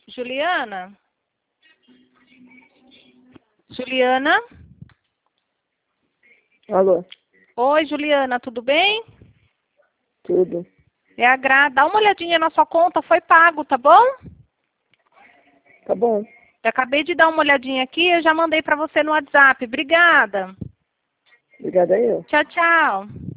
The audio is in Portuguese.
Juliana? Juliana? Alô? Oi, Juliana, tudo bem? Tudo. É a Gra. Dá uma olhadinha na sua conta, foi pago, tá bom? Tá bom. Eu acabei de dar uma olhadinha aqui, eu já mandei para você no WhatsApp. Obrigada. Obrigada eu. Tchau, tchau.